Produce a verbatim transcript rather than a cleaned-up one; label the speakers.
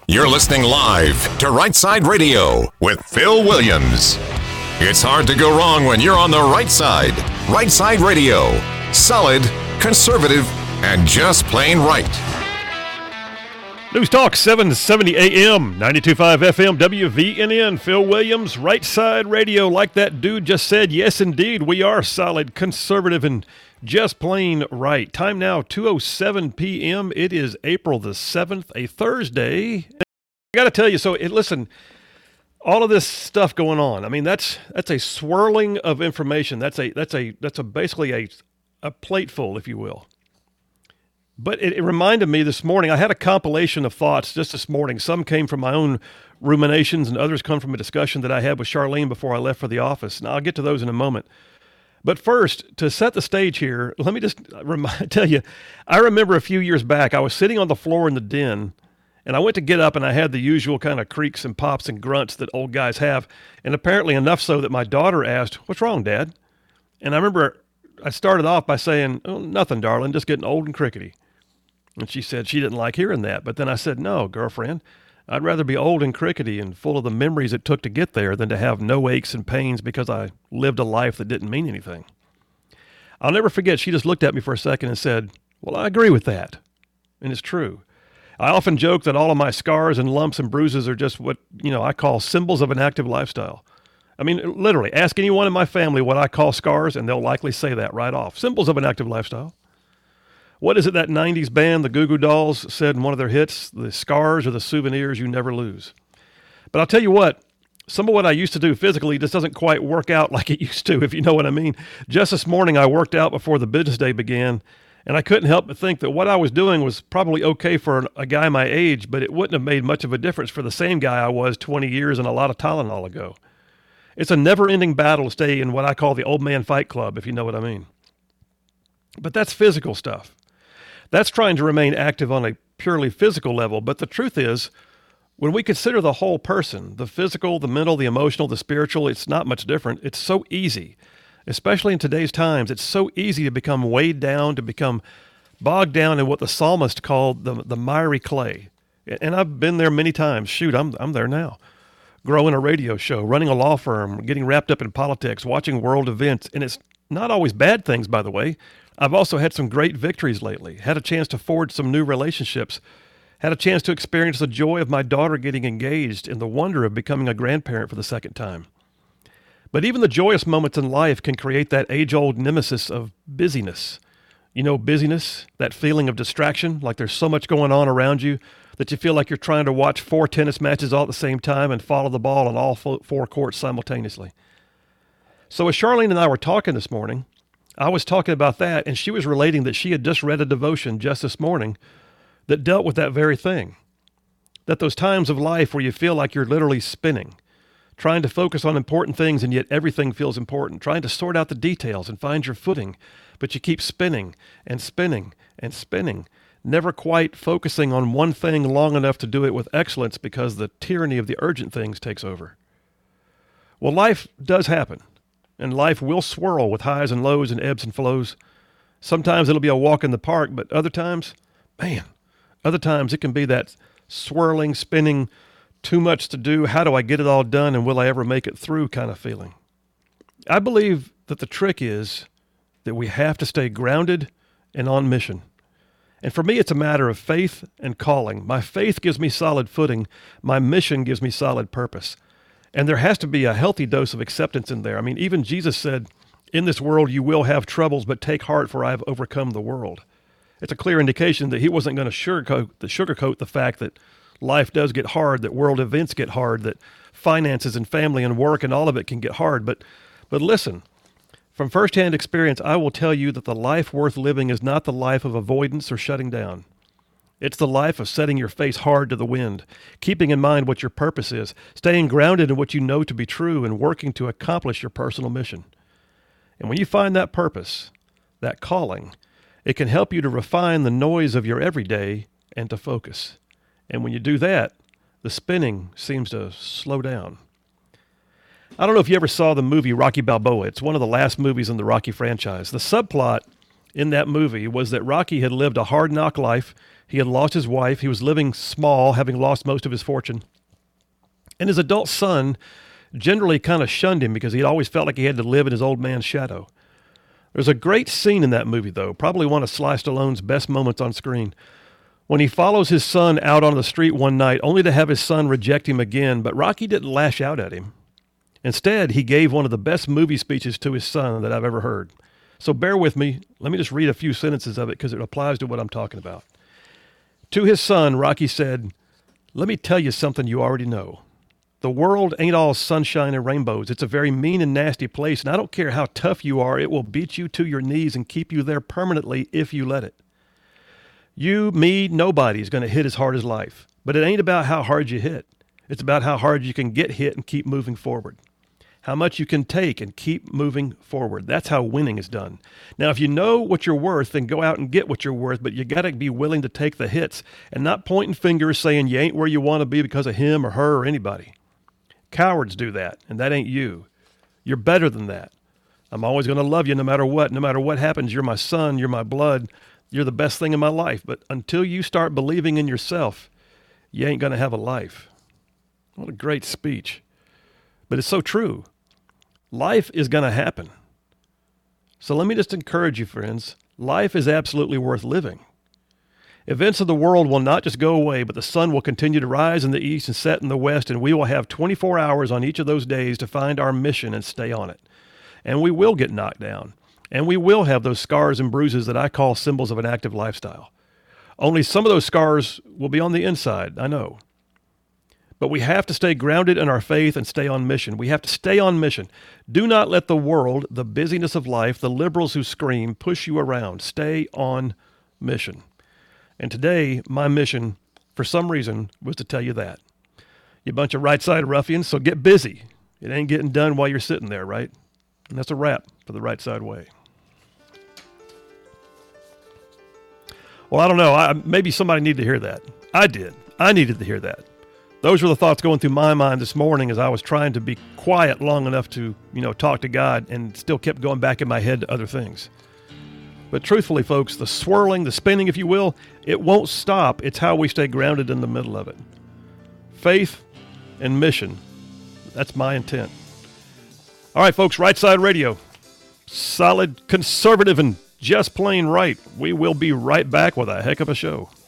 Speaker 1: You're listening live to Right Side Radio with Phil Williams. It's hard to go wrong when you're on the right side. Right Side Radio. Solid, conservative, and just plain right.
Speaker 2: News Talk seven seventy A M, ninety-two point five F M, W V N N. Phil Williams, Right Side Radio. Like that dude just said, yes, indeed, we are solid, conservative, and just plain right. Time now, two oh seven P M It is April the seventh, a Thursday. I got to tell you, so it, listen, all of this stuff going on, I mean, that's that's a swirling of information. That's a that's a that's a basically a a plateful, if you will. But it, it reminded me this morning, I had a compilation of thoughts just this morning. Some came from my own ruminations and others come from a discussion that I had with Charlene before I left for the office. Now, I'll get to those in a moment. But first, to set the stage here, let me just remind, tell you, I remember a few years back, I was sitting on the floor in the den, and I went to get up, and I had the usual kind of creaks and pops and grunts that old guys have, and apparently enough so that my daughter asked, "What's wrong, Dad?" And I remember I started off by saying, "Oh, nothing, darling, just getting old and crickety." And she said she didn't like hearing that. But then I said, "No, girlfriend, I'd rather be old and crickety and full of the memories it took to get there than to have no aches and pains because I lived a life that didn't mean anything." I'll never forget, she just looked at me for a second and said, "Well, I agree with that." And it's true. I often joke that all of my scars and lumps and bruises are just what, you know, I call symbols of an active lifestyle. I mean, literally, ask anyone in my family what I call scars, and they'll likely say that right off. Symbols of an active lifestyle. What is it that nineties band, the Goo Goo Dolls, said in one of their hits? The scars are the souvenirs you never lose. But I'll tell you what, some of what I used to do physically just doesn't quite work out like it used to, if you know what I mean. Just this morning, I worked out before the business day began, and I couldn't help but think that what I was doing was probably okay for a guy my age, but it wouldn't have made much of a difference for the same guy I was twenty years and a lot of Tylenol ago. It's a never-ending battle to stay in what I call the old man fight club, if you know what I mean. But that's physical stuff. That's trying to remain active on a purely physical level. But the truth is, when we consider the whole person, the physical, the mental, the emotional, the spiritual, it's not much different. It's so easy, especially in today's times. It's so easy to become weighed down, to become bogged down in what the psalmist called the, the miry clay. And I've been there many times. Shoot, I'm I'm there now. Growing a radio show, running a law firm, getting wrapped up in politics, watching world events. And it's not always bad things, by the way. I've also had some great victories lately, had a chance to forge some new relationships, had a chance to experience the joy of my daughter getting engaged and the wonder of becoming a grandparent for the second time. But even the joyous moments in life can create that age-old nemesis of busyness. You know, busyness, that feeling of distraction, like there's so much going on around you that you feel like you're trying to watch four tennis matches all at the same time and follow the ball on all four courts simultaneously. So as Charlene and I were talking this morning, I was talking about that, and she was relating that she had just read a devotion just this morning that dealt with that very thing. That those times of life where you feel like you're literally spinning, trying to focus on important things and yet everything feels important, trying to sort out the details and find your footing, but you keep spinning and spinning and spinning, never quite focusing on one thing long enough to do it with excellence because the tyranny of the urgent things takes over. Well, life does happen. And life will swirl with highs and lows and ebbs and flows. Sometimes it'll be a walk in the park, but other times, man, other times it can be that swirling, spinning, too much to do, how do I get it all done, and will I ever make it through kind of feeling. I believe that the trick is that we have to stay grounded and on mission. And for me, it's a matter of faith and calling. My faith gives me solid footing. My mission gives me solid purpose. And there has to be a healthy dose of acceptance in there. I mean, even Jesus said, "In this world you will have troubles, but take heart, for I have overcome the world." It's a clear indication that he wasn't going to sugarcoat the, sugarcoat the fact that life does get hard, that world events get hard, that finances and family and work and all of it can get hard. But, but listen, from firsthand experience, I will tell you that the life worth living is not the life of avoidance or shutting down. It's the life of setting your face hard to the wind, keeping in mind what your purpose is, staying grounded in what you know to be true, and working to accomplish your personal mission. And when you find that purpose, that calling, it can help you to refine the noise of your everyday and to focus. And when you do that, the spinning seems to slow down. I don't know if you ever saw the movie Rocky Balboa. It's one of the last movies in the Rocky franchise. The subplot in that movie was that Rocky had lived a hard knock life. He had lost his wife. He was living small, having lost most of his fortune. And his adult son generally kind of shunned him because he had always felt like he had to live in his old man's shadow. There's a great scene in that movie, though, probably one of Sly Stallone's best moments on screen, when he follows his son out on the street one night only to have his son reject him again, but Rocky didn't lash out at him. Instead, he gave one of the best movie speeches to his son that I've ever heard. So bear with me. Let me just read a few sentences of it because it applies to what I'm talking about. To his son, Rocky said, "Let me tell you something you already know. The world ain't all sunshine and rainbows. It's a very mean and nasty place, and I don't care how tough you are, it will beat you to your knees and keep you there permanently if you let it. You, me, nobody's going to hit as hard as life. But it ain't about how hard you hit. It's about how hard you can get hit and keep moving forward. How much you can take and keep moving forward. That's how winning is done. Now, if you know what you're worth, then go out and get what you're worth, but you got to be willing to take the hits and not pointing fingers saying you ain't where you want to be because of him or her or anybody. Cowards do that, and that ain't you. You're better than that. I'm always going to love you no matter what. No matter what happens, you're my son, you're my blood, you're the best thing in my life. But until you start believing in yourself, you ain't going to have a life." What a great speech. But it's so true. Life is going to happen. So let me just encourage you, friends. Life is absolutely worth living. Events of the world will not just go away, but the sun will continue to rise in the east and set in the west, and we will have twenty-four hours on each of those days to find our mission and stay on it. And we will get knocked down, and we will have those scars and bruises that I call symbols of an active lifestyle. Only some of those scars will be on the inside, I know. But we have to stay grounded in our faith and stay on mission. We have to stay on mission. Do not let the world, the busyness of life, the liberals who scream, push you around. Stay on mission. And today, my mission, for some reason, was to tell you that. You bunch of right-side ruffians, so get busy. It ain't getting done while you're sitting there, right? And that's a wrap for the Right Side Way. Well, I don't know. I, maybe somebody needed to hear that. I did. I needed to hear that. Those were the thoughts going through my mind this morning as I was trying to be quiet long enough to, you know, talk to God and still kept going back in my head to other things. But truthfully, folks, the swirling, the spinning, if you will, it won't stop. It's how we stay grounded in the middle of it. Faith and mission. That's my intent. All right, folks, Right Side Radio. Solid, conservative, and just plain right. We will be right back with a heck of a show.